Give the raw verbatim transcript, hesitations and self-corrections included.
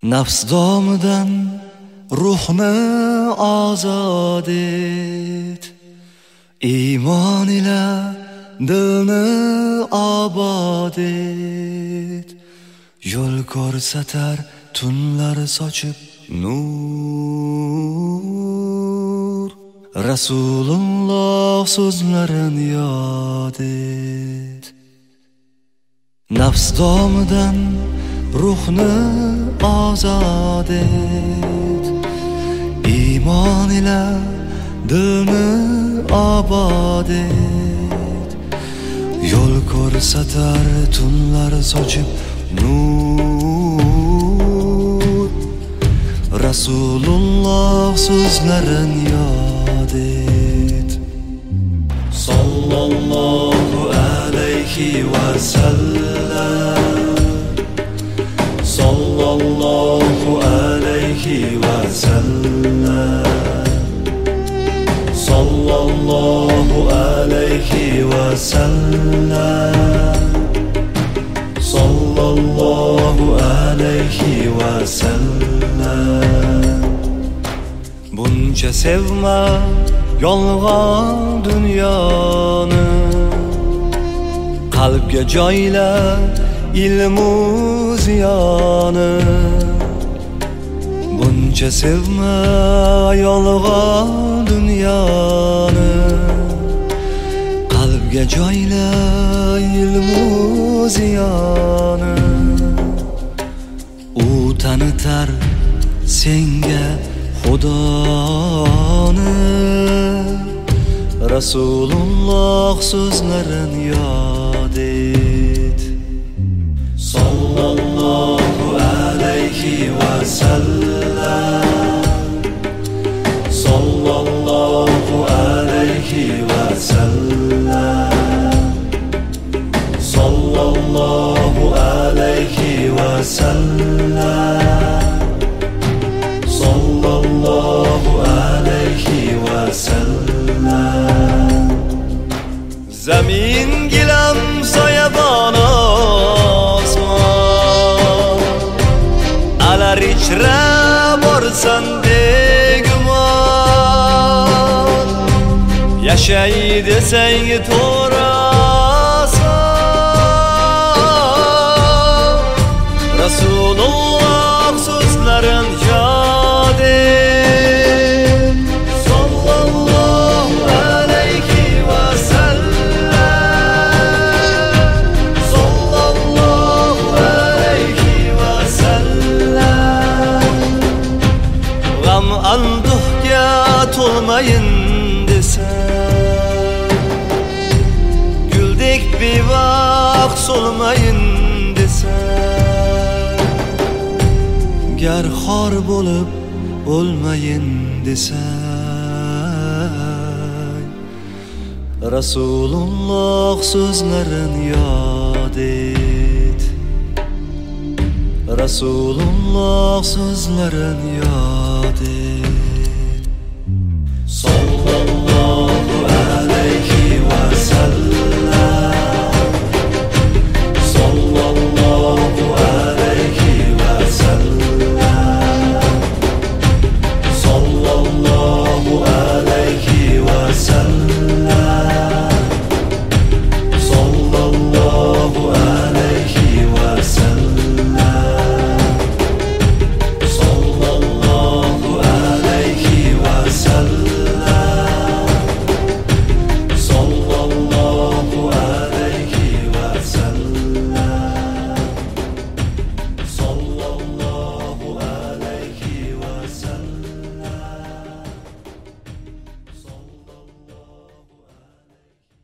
Nafs domidan ruhni ozod et, iymon ila dilni obod et. Yo'l ko'rsatar tunlar sochib nur, Rasululloh so'zlarini yod et. Nafs domidan ruhni ozod et, iymon ila dilni obod et. Yo'l ko'rsatar tunlar sochib nur, Rasululloh so'zlarini yod et. Sallallohu alayhi va sallam, sallallohu alayhi va sallam, sallallohu alayhi va sallam, sallallohu alayhi va sallam. Buncha sevma yolg'on dunyoni, qalbga joyla ilmu ziyoni. Buncha sevma yolg'on dunyoni, qalbga joyla ilmu ziyoni. U tanitar senga Xudoni, Rasululloh so'zlarini yod et. Sallallohu alayhi va sallam, sallallohu alayhi va sallam, sallallohu alayhi va sallam, sallallohu alayhi va sallam. Zamin gilam soyabon osmon, alar ichra borsan begumon. Yashay desang to'rasan, Rasululloh so'zlarini yod et. Sallallohu alayhi va sallam, sallallohu alayhi va sallam. G'am anduhga to'lmayin desa, guldek bevaqt so'lmayin desa, gar xor bo'lib o'lmayin desa, Rasululloh so'zlarini yod et. Rasululloh so'zlarini yod et. Sallallohu